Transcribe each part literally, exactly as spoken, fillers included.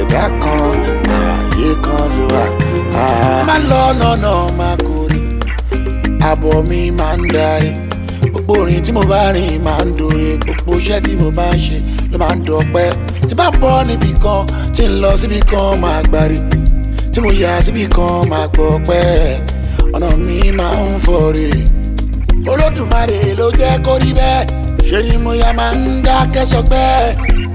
ẹ̀dá kan ààyè kan ló wà. Má lọ lọ́nà máa kórè, àbọ̀ mi máa ń darí. Gbogbo orin tí mo bá rìn máa ń dòre, gbogbo iṣẹ́ tí mo bá ń ṣe ló máa ń dọpẹ́. Tí bá bọ́ níbì kan, tí ń lọ síbì kan máa gbárí. Tí mo yà síbì kan máa gbọ́ pẹ́, ọ̀nà mi máa ń fọ̀rẹ̀. Olódùmarè ló jẹ́ kó rí bẹ́ẹ̀, ṣe ni mo yà máa ń dákẹ́ sọpẹ́.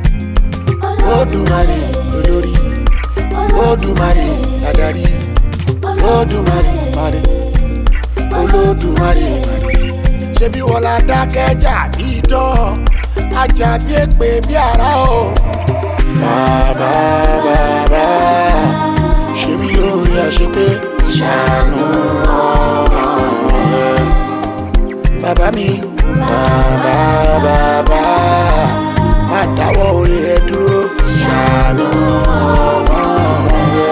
Olódùmarè olórí, Olódùmarè adarí, Olódùmarè mare, Olódùmarè mare. Ṣebí wọ́n la dákẹ́ jà bí idán, ajá bí èpè bí àrá o. Bàbá bàbá ṣe mí lórí àṣepé ṣàánú ọmọ rẹ. Bàbá mi bàbá bàbá má dáwọ́ orí rẹ dúró ṣàánú ọmọ rẹ.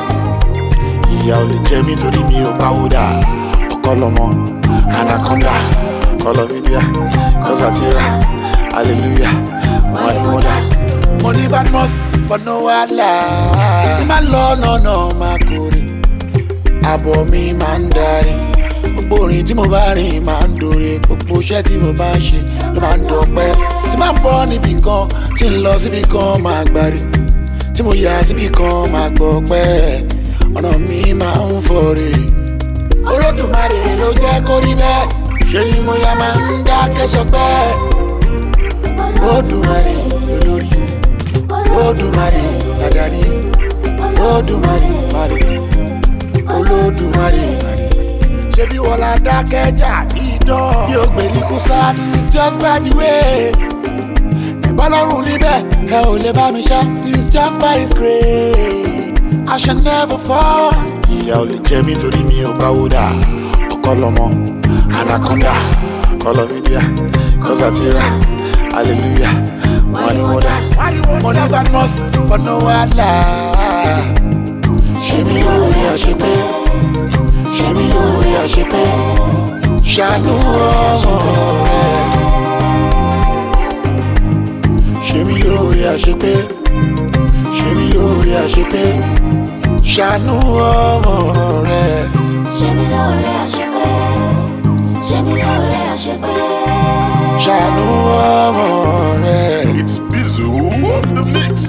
Ìyà ò lè jẹ mí torí mi ò pawódà, ọkọ lọmọ anaconda kọlọmídíà kọsàtìrà hallelujah wọn ni wọn dà. Mo ní badmus but no wàhálà, má lọ lọ́nà máa kórè, àbọ̀ mi máa ń darí. Gbogbo orin tí mo bá rìn máa ń dòre, gbogbo iṣẹ́ tí mo bá ń ṣe ló máa ń dọpẹ́. Tí bá bọ́ níbì kan, tí ń lọ síbì kan máa gbárí. Tí mo yà síbì kan máa gbọ́ pẹ́, ọ̀nà mi máa ń fọ̀rẹ̀. Olódùmarè ló jẹ́ kó rí bẹ́ẹ̀, ṣe ni mo yà máa ń dákẹ́ sọpẹ́. Olódùmarè olórí, Olódùmarè adarí, Olódùmarè mare, Olódùmarè mare. Ṣebí wọ́n la dákẹ́ jà bí idán, bí o gbèríkú sá, it's just by the way. Ẹ̀bá lọ́rùn níbẹ̀, ẹ ò lè bá mi ṣá, it's just by his grace. I shall never fall. Ìyà ò lè jẹ mí torí mi ò pawódà, ọkọ lọmọ anaconda kọlọmídíà kọsàtìrà hallelujah wọn ni wọn dà. Mo ní badmus but no wàhálà, ṣe mí lórí àṣepé, ṣe mí lórí àṣepé ṣàánú ọmọ rẹ. Ṣe mí lórí àṣepé, ṣe mí lórí àṣepé ṣàánú ọmọ rẹ. Ṣe mí lórí àṣepé, ṣe mí lórí àṣepé ṣàánú ọmọ rẹ. It's Bizu on the mix.